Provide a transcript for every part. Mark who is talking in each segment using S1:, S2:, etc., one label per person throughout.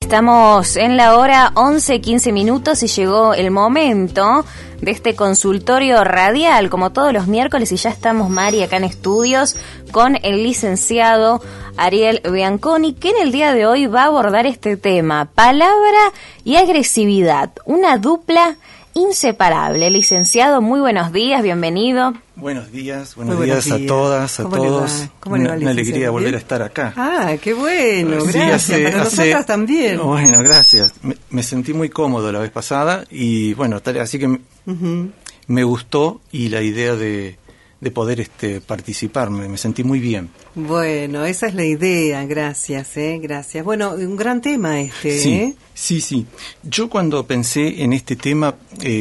S1: Estamos en la hora 11:15 y llegó el momento de este consultorio radial, como todos los miércoles, y ya estamos, Mari, acá en estudios con el licenciado Ariel Bianconi, que en el día de hoy va a abordar este tema: palabra y agresividad, una dupla inseparable. Licenciado, muy buenos días, bienvenido.
S2: Buenos días a todas, a todos. Una alegría volver a estar acá.
S3: Ah, qué bueno, gracias. Para nosotras también.
S2: Bueno, gracias. Me sentí muy cómodo la vez pasada y bueno, así que me gustó, y la idea de poder participar, me sentí muy bien.
S3: Bueno, esa es la idea, gracias, gracias. Bueno, un gran tema
S2: Sí, sí. Yo cuando pensé en este tema,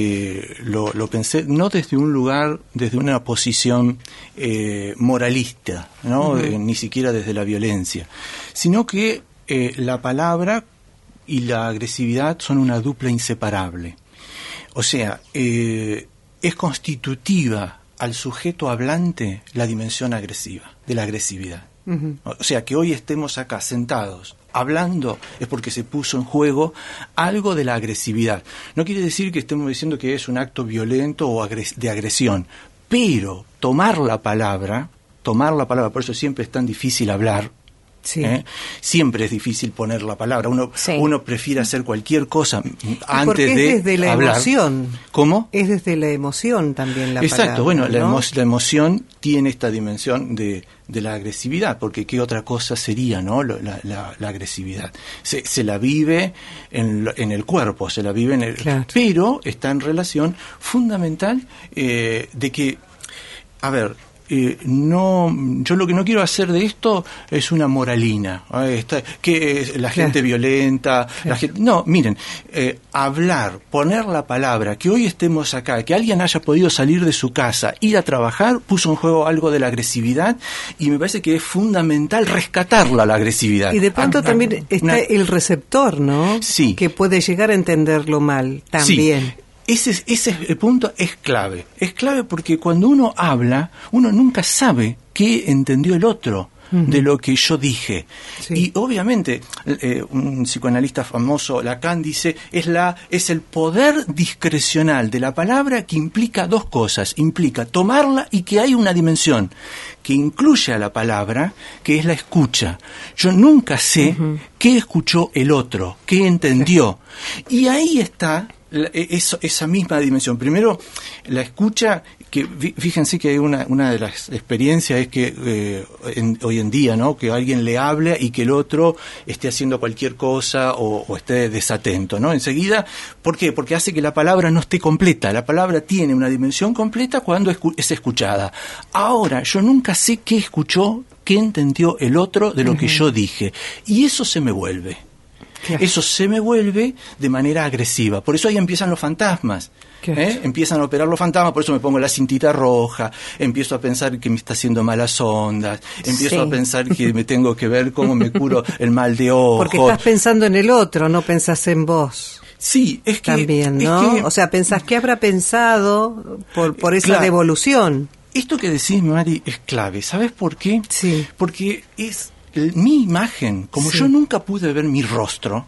S2: lo pensé no desde un lugar, desde una posición moralista, ¿no? Ni siquiera desde la violencia, sino que la palabra y la agresividad son una dupla inseparable. O sea, es constitutiva al sujeto hablante la dimensión agresiva, de la agresividad. O sea, que hoy estemos acá sentados hablando es porque se puso en juego algo de la agresividad. No quiere decir que estemos diciendo que es un acto violento o de agresión, pero tomar la palabra, por eso siempre es tan difícil hablar. Sí. Siempre es difícil poner la palabra. Uno prefiere hacer cualquier cosa antes de
S3: desde la
S2: hablar.
S3: Emoción.
S2: ¿Cómo?
S3: Es desde la emoción también la palabra.
S2: Exacto, bueno,
S3: ¿no?
S2: la emoción tiene esta dimensión de la agresividad, porque qué otra cosa sería, ¿no? La agresividad. Se la vive en el cuerpo, se la vive en el... Claro. Pero está en relación fundamental de que, a ver, yo lo que no quiero hacer de esto es una moralina, que la gente violenta, la gente, no, miren, hablar, poner la palabra, que hoy estemos acá, que alguien haya podido salir de su casa, ir a trabajar, puso en juego algo de la agresividad, y me parece que es fundamental rescatarla, la agresividad.
S3: Y de pronto también está el receptor, ¿no?
S2: Sí.
S3: Que puede llegar a entenderlo mal también.
S2: Sí. Ese el punto es clave. Es clave porque cuando uno habla, uno nunca sabe qué entendió el otro de lo que yo dije. Sí. Y obviamente, un psicoanalista famoso, Lacan, dice, es el poder discrecional de la palabra que implica dos cosas. Implica tomarla y que hay una dimensión que incluye a la palabra, que es la escucha. Yo nunca sé qué escuchó el otro, qué entendió. Sí. Y ahí está esa misma dimensión. Primero, la escucha, que fíjense que hay una de las experiencias es que hoy en día, ¿no? Que alguien le hable y que el otro esté haciendo cualquier cosa o esté desatento, ¿no? Enseguida, ¿por qué? Porque hace que la palabra no esté completa. La palabra tiene una dimensión completa cuando es escuchada. Ahora, yo nunca sé qué escuchó, qué entendió el otro de lo que yo dije. Y eso se me vuelve. Claro. Eso se me vuelve de manera agresiva. Por eso ahí empiezan los fantasmas. Empiezan a operar los fantasmas, por eso me pongo la cintita roja, empiezo a pensar que me está haciendo malas ondas, empiezo a pensar que me tengo que ver cómo me curo el mal de ojo.
S3: Porque estás pensando en el otro, no pensás en vos.
S2: Sí, es que...
S3: También, ¿no? O sea, pensás qué habrá pensado por esa devolución.
S2: Esto que decís, Mari, es clave. ¿Sabes por qué?
S3: Sí.
S2: Porque es... mi imagen, como yo nunca pude ver mi rostro,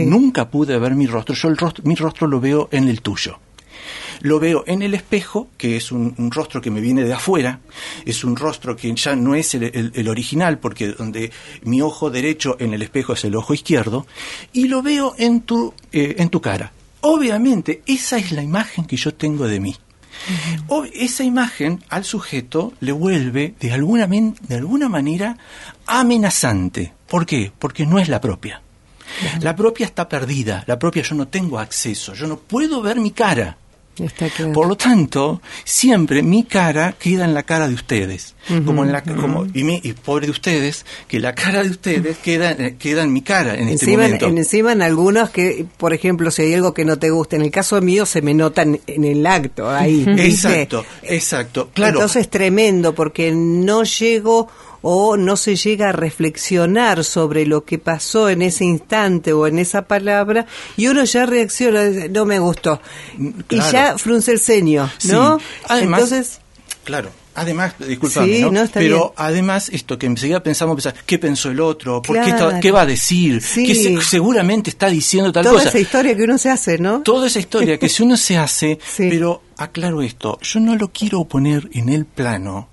S2: yo mi rostro lo veo en el tuyo. Lo veo en el espejo, que es un rostro que me viene de afuera, es un rostro que ya no es el original, porque donde mi ojo derecho en el espejo es el ojo izquierdo, y lo veo en tu cara. Obviamente, esa es la imagen que yo tengo de mí. Esa imagen al sujeto le vuelve de alguna manera amenazante. ¿Por qué? Porque no es la propia. La propia está perdida, la propia yo no tengo acceso, yo no puedo ver mi cara.
S3: Está claro.
S2: Por lo tanto, siempre mi cara queda en la cara de ustedes, y pobre de ustedes, que la cara de ustedes queda en mi cara en este momento.
S3: Encima en algunos que, por ejemplo, si hay algo que no te gusta, en el caso mío se me nota en el acto, ahí.
S2: Exacto, claro.
S3: Entonces es tremendo, porque no llego o no se llega a reflexionar sobre lo que pasó en ese instante o en esa palabra, y uno ya reacciona, no me gustó, claro. Y ya frunce el ceño, ¿no?
S2: Sí. Además,
S3: entonces,
S2: claro, Además, discúlpame,
S3: Sí,
S2: ¿no?
S3: no,
S2: Pero
S3: bien.
S2: además esto que enseguida pensamos, ¿qué pensó el otro? ¿Por
S3: Claro.
S2: qué va a decir?
S3: Sí.
S2: ¿Qué seguramente está diciendo tal
S3: Toda
S2: cosa?
S3: esa historia que uno se hace, ¿no?
S2: Toda esa historia que si uno se hace,
S3: Sí.
S2: pero aclaro esto, yo no lo quiero poner en el plano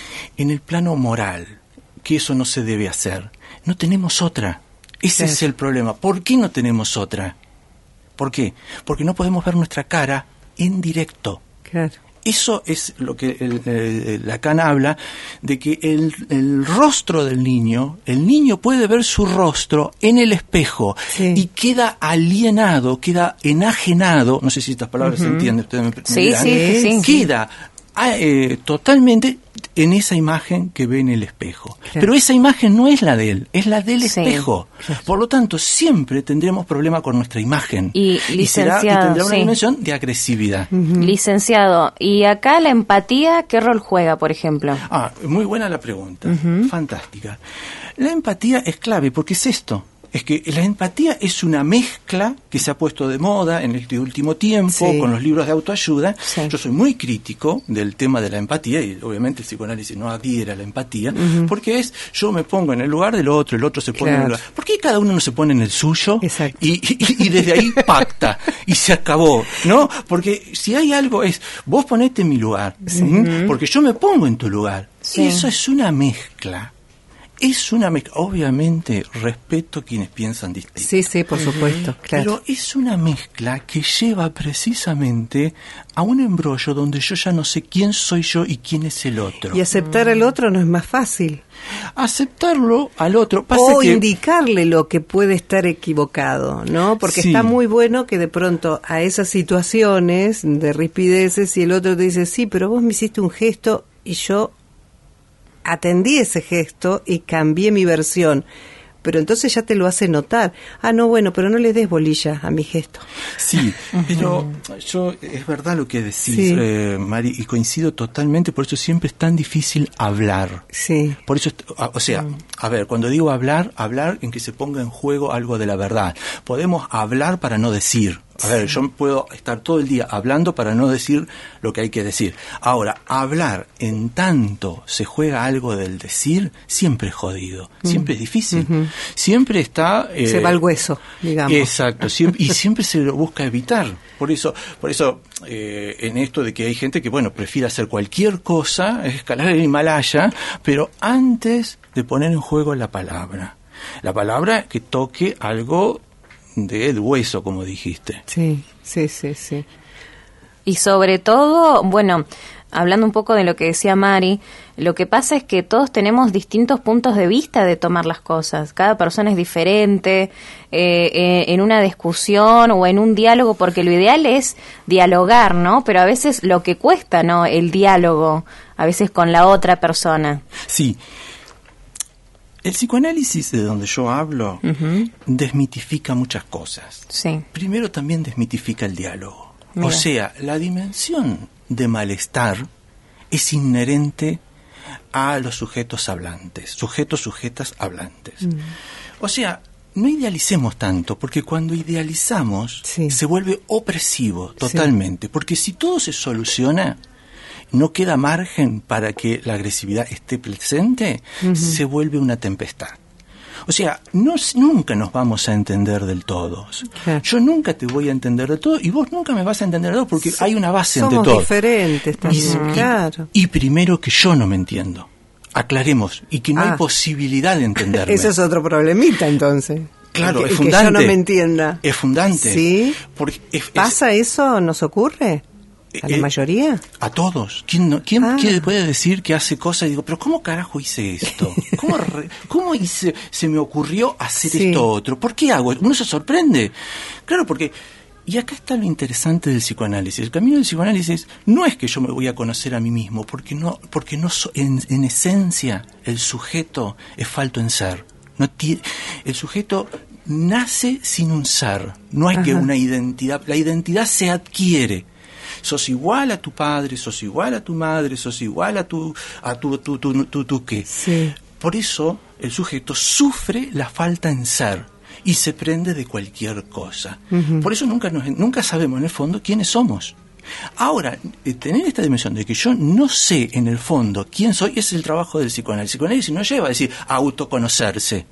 S2: moral, que eso no se debe hacer. No tenemos otra. Ese
S3: Claro.
S2: es el problema. ¿Por qué no tenemos otra? ¿Por qué? Porque no podemos ver nuestra cara en directo.
S3: Claro.
S2: Eso es lo que Lacan habla, de que el rostro del niño, el niño puede ver su rostro en el espejo,
S3: Sí.
S2: y queda alienado, queda enajenado, no sé si estas palabras se entienden, ustedes me
S1: Sí,
S2: dirán,
S1: sí.
S2: queda totalmente en esa imagen que ve en el espejo.
S3: Claro.
S2: Pero esa imagen no es la de él, es la del
S1: Sí.
S2: espejo. Por lo tanto, siempre tendremos problema con nuestra imagen.
S1: Y, licenciado,
S2: tendrá una
S1: sí.
S2: dimensión de agresividad.
S1: Licenciado, ¿y acá la empatía qué rol juega, por ejemplo?
S2: Muy buena la pregunta. Fantástica. La empatía es clave porque es esto. Es que la empatía es una mezcla que se ha puesto de moda en este último tiempo
S3: Sí.
S2: con los libros de autoayuda.
S1: Sí.
S2: Yo soy muy crítico del tema de la empatía y obviamente el psicoanálisis no adhiere a la empatía porque yo me pongo en el lugar del otro, el otro se pone en el
S3: Claro.
S2: lugar. ¿Por qué cada uno no se pone en el suyo?
S3: Exacto.
S2: Y desde ahí pacta y se acabó, ¿no? Porque si hay algo es, vos ponete en mi lugar, porque yo me pongo en tu lugar.
S1: Sí.
S2: Eso es una mezcla. Es una mezcla. Obviamente respeto a quienes piensan distinto.
S3: Sí, sí, por supuesto, claro.
S2: Pero es una mezcla que lleva precisamente a un embrollo donde yo ya no sé quién soy yo y quién es el otro.
S3: Y aceptar al otro no es más fácil.
S2: Aceptarlo al otro. Pasa
S3: O
S2: que
S3: indicarle lo que puede estar equivocado, ¿no? Porque
S2: Sí.
S3: está muy bueno que de pronto a esas situaciones de rispideces, si el otro te dice, sí, pero vos me hiciste un gesto y yo atendí ese gesto y cambié mi versión. Pero entonces ya te lo hace notar. No, bueno, pero no le des bolilla a mi gesto.
S2: Sí, pero es verdad lo que decís,
S3: Sí.
S2: Mari, y coincido totalmente, por eso siempre es tan difícil hablar.
S3: Sí.
S2: Por eso, a ver, cuando digo hablar en que se ponga en juego algo de la verdad. Podemos hablar para no decir. A ver, yo puedo estar todo el día hablando para no decir lo que hay que decir. Ahora, hablar en tanto se juega algo del decir, siempre es jodido, siempre es difícil. Siempre está...
S3: Se va al hueso, digamos.
S2: Exacto, y siempre se lo busca evitar. Por eso en esto de que hay gente que, bueno, prefiere hacer cualquier cosa, escalar el Himalaya, pero antes de poner en juego la palabra que toque algo del hueso, como dijiste.
S3: Sí, sí, sí, sí.
S1: Y sobre todo, bueno, hablando un poco de lo que decía Mari, lo que pasa es que todos tenemos distintos puntos de vista de tomar las cosas. Cada persona es diferente en una discusión o en un diálogo, porque lo ideal es dialogar, ¿no? Pero a veces lo que cuesta, ¿no? El diálogo, a veces con la otra persona.
S2: Sí. El psicoanálisis de donde yo hablo desmitifica muchas cosas.
S1: Sí.
S2: Primero también desmitifica el diálogo.
S1: Mira.
S2: O sea, la dimensión de malestar es inherente a los sujetos hablantes, sujetas hablantes. O sea, no idealicemos tanto, porque cuando idealizamos
S3: Sí.
S2: se vuelve opresivo totalmente, porque si todo se soluciona, no queda margen para que la agresividad esté presente, se vuelve una tempestad. O sea, nunca nos vamos a entender del todo.
S3: Claro.
S2: Yo nunca te voy a entender del todo y vos nunca me vas a entender del todo porque hay una base entre
S3: Somos
S2: todo.
S3: diferentes también, claro.
S2: Y primero que yo no me entiendo. Aclaremos. Y que no hay
S3: Ah.
S2: posibilidad de entenderme.
S3: Ese es otro problemita, entonces.
S2: Claro,
S3: El
S2: es
S3: que
S2: fundante.
S3: yo no me entienda.
S2: Es fundante.
S3: ¿Sí?
S2: Porque
S3: ¿Pasa eso? ¿Nos ocurre? ¿A la mayoría?
S2: A todos. ¿Quién
S3: Ah.
S2: puede decir que hace cosas y digo, pero ¿cómo carajo hice esto? ¿Cómo se me ocurrió hacer
S3: Sí.
S2: esto otro? ¿Por qué hago? Uno se sorprende. Claro, porque... Y acá está lo interesante del psicoanálisis. El camino del psicoanálisis no es que yo me voy a conocer a mí mismo, porque en esencia el sujeto es falto en ser. El sujeto nace sin un ser. No hay que una identidad. La identidad se adquiere. Sos igual a tu padre, sos igual a tu madre, sos igual a tu qué.
S3: Sí.
S2: Por eso el sujeto sufre la falta en ser y se prende de cualquier cosa. Por eso nunca sabemos en el fondo quiénes somos. Ahora, tener esta dimensión de que yo no sé en el fondo quién soy, es el trabajo del psicoanálisis. El psicoanálisis nos lleva a decir autoconocerse.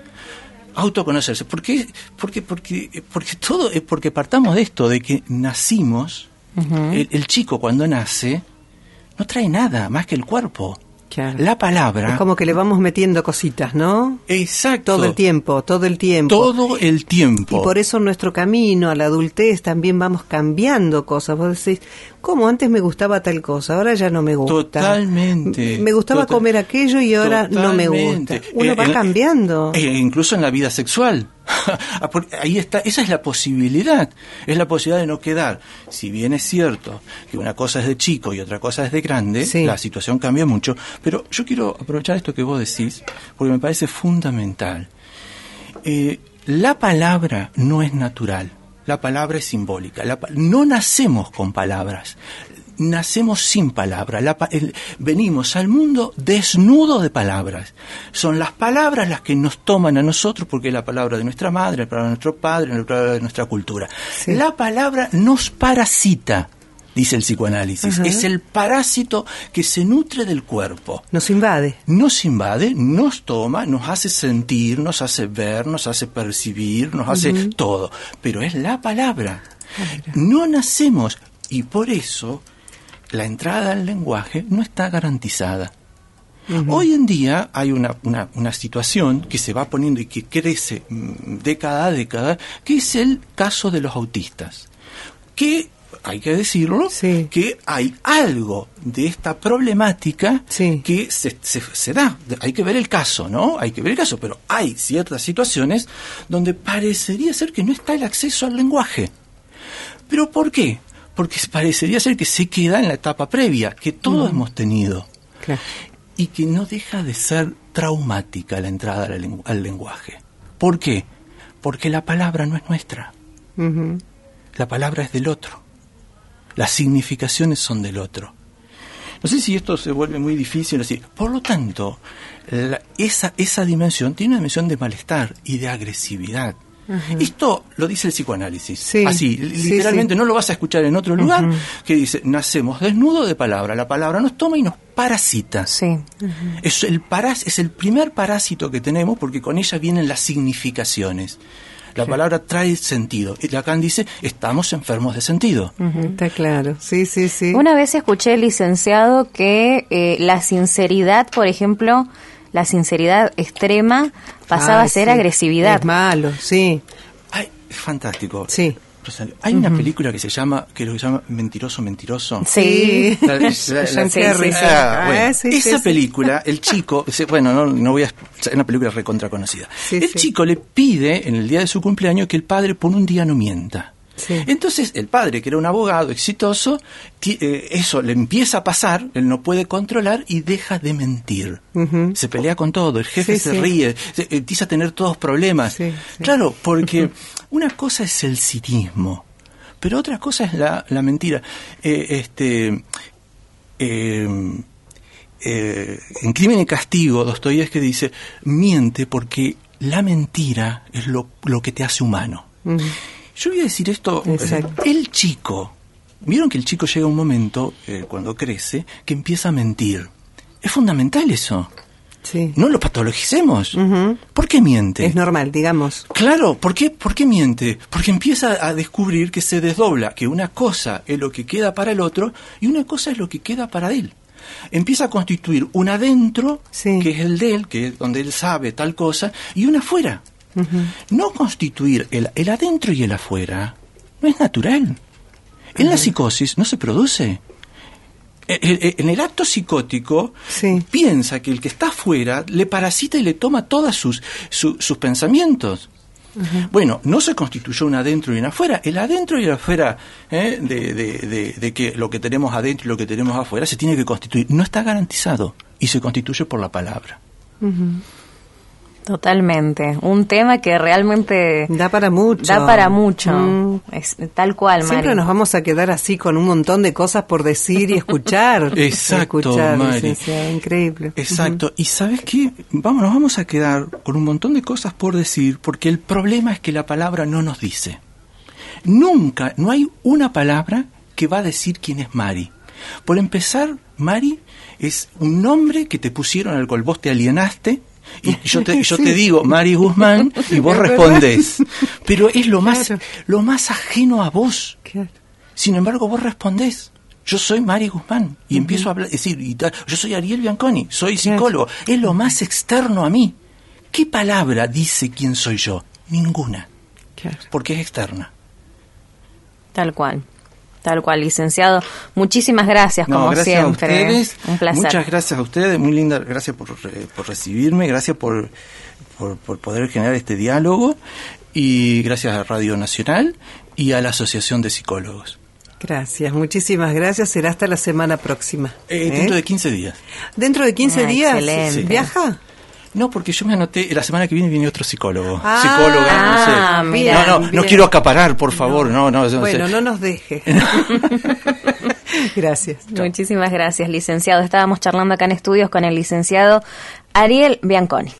S2: ¿Por qué? Porque todo es porque partamos de esto, de que nacimos, el chico cuando nace no trae nada más que el cuerpo.
S3: Claro.
S2: La palabra...
S3: Es como que le vamos metiendo cositas, ¿no?
S2: Exacto.
S3: Todo el tiempo.
S2: Todo el tiempo.
S3: Y por eso en nuestro camino a la adultez también vamos cambiando cosas. Vos decís, ¿cómo antes me gustaba tal cosa? Ahora ya no me gusta.
S2: Totalmente.
S3: Me gustaba comer aquello y ahora no me gusta. Uno va cambiando.
S2: Incluso en la vida sexual. Ahí está, esa es la posibilidad de no quedar. Si bien es cierto que una cosa es de chico y otra cosa es de grande, sí, la situación cambia mucho, pero yo quiero aprovechar esto que vos decís porque me parece fundamental. La palabra no es natural, la palabra es simbólica, no nacemos con palabras. Nacemos sin palabras, venimos al mundo desnudo de palabras. Son las palabras las que nos toman a nosotros, porque es la palabra de nuestra madre, la palabra de nuestro padre, la palabra de nuestra cultura. Sí. La palabra nos parasita, dice el psicoanálisis. Uh-huh. Es el parásito que se nutre del cuerpo.
S3: Nos invade,
S2: nos toma, nos hace sentir, nos hace ver, nos hace percibir, nos hace todo. Pero es la palabra. No nacemos, y por eso la entrada al lenguaje no está garantizada. Uh-huh. Hoy en día hay una situación que se va poniendo y que crece década a década, que es el caso de los autistas. Que, hay que decirlo, sí, que hay algo de esta problemática, sí, que se da. Hay que ver el caso, ¿no? Pero hay ciertas situaciones donde parecería ser que no está el acceso al lenguaje. ¿Pero por qué? Porque parecería ser que se queda en la etapa previa, que todos hemos tenido. Claro. Y que no deja de ser traumática la entrada al lenguaje. ¿Por qué? Porque la palabra no es nuestra. Uh-huh. La palabra es del otro. Las significaciones son del otro. No sé si esto se vuelve muy difícil así. Por lo tanto, esa dimensión tiene una dimensión de malestar y de agresividad. Uh-huh. Esto lo dice el psicoanálisis, sí, así, literalmente, sí. No lo vas a escuchar en otro lugar, que dice, nacemos desnudos de palabra, la palabra nos toma y nos parasita. Sí. Uh-huh. Es el primer parásito que tenemos, porque con ella vienen las significaciones. La palabra trae sentido. Y Lacan dice, estamos enfermos de sentido.
S3: Uh-huh. Está claro, sí.
S1: Una vez escuché, licenciado, que la sinceridad, por ejemplo, la sinceridad extrema pasaba a ser agresividad.
S3: Es malo, sí.
S2: Ay, es fantástico.
S3: Sí.
S2: Rosario, hay una película que se llama Mentiroso.
S1: Sí.
S2: Esa película, el chico, no voy a, es una película recontra conocida. Sí, el chico le pide en el día de su cumpleaños que el padre por un día no mienta. Sí. Entonces el padre, que era un abogado exitoso, eso le empieza a pasar, él no puede controlar y deja de mentir. Uh-huh. Se pelea con todo, el jefe se ríe, empieza a tener todos problemas. Sí. Claro, porque una cosa es el cinismo, pero otra cosa es la mentira. En Crimen y Castigo, Dostoyevski dice, miente porque la mentira es lo que te hace humano. Uh-huh. Yo voy a decir esto, el chico, vieron que el chico llega a un momento, cuando crece, que empieza a mentir. Es fundamental eso. Sí. No lo patologicemos. Uh-huh. ¿Por qué miente?
S3: Es normal, digamos.
S2: Claro, ¿por qué miente? Porque empieza a descubrir que se desdobla, que una cosa es lo que queda para el otro y una cosa es lo que queda para él. Empieza a constituir un adentro, que es el de él, que es donde él sabe tal cosa, y un afuera. Uh-huh. No constituir el adentro y el afuera no es natural. En la psicosis no se produce. En el acto psicótico piensa que el que está afuera le parasita y le toma todos sus pensamientos. Uh-huh. Bueno, no se constituyó un adentro y un afuera. El adentro y el afuera de que lo que tenemos adentro y lo que tenemos afuera se tiene que constituir. No está garantizado y se constituye por la palabra.
S1: Uh-huh. Totalmente, un tema que realmente
S3: da para mucho.
S1: Es tal cual, Mari.
S3: Siempre nos vamos a quedar así con un montón de cosas por decir y escuchar.
S2: Exacto, Mari.
S3: Increíble.
S2: Exacto. Uh-huh. Y ¿sabes qué? Nos vamos a quedar con un montón de cosas por decir, porque el problema es que la palabra no nos dice. Nunca, no hay una palabra que va a decir quién es Mari. Por empezar, Mari es un nombre que te pusieron al cual vos te alienaste, y yo te digo Mari Guzmán y vos respondés. Pero es lo más ajeno a vos.
S3: Claro.
S2: Sin embargo, vos respondés. Yo soy Mari Guzmán y empiezo a hablar, decir, yo soy Ariel Bianconi, soy psicólogo. Es lo más externo a mí. ¿Qué palabra dice quién soy yo? Ninguna.
S3: Claro.
S2: Porque es externa.
S1: Tal cual, licenciado. Muchísimas gracias, como
S2: gracias
S1: siempre.
S2: A ustedes.
S1: Un placer.
S2: Muchas gracias a ustedes, muy linda, gracias por recibirme, gracias por poder generar este diálogo, y gracias a Radio Nacional y a la Asociación de Psicólogos.
S3: Gracias, muchísimas gracias. Será hasta la semana próxima.
S2: Dentro de 15 días.
S3: ¿Dentro de 15 días?
S1: Excelente.
S2: Sí.
S3: ¿Viaja?
S2: No, porque yo me anoté, la semana que viene otro psicólogo.
S3: Ah,
S2: Psicóloga, no sé.
S1: mira,
S2: No quiero acaparar, por favor, no.
S3: Bueno, no nos deje. Gracias.
S1: Muchísimas gracias, licenciado. Estábamos charlando acá en estudios con el licenciado Ariel Bianconi.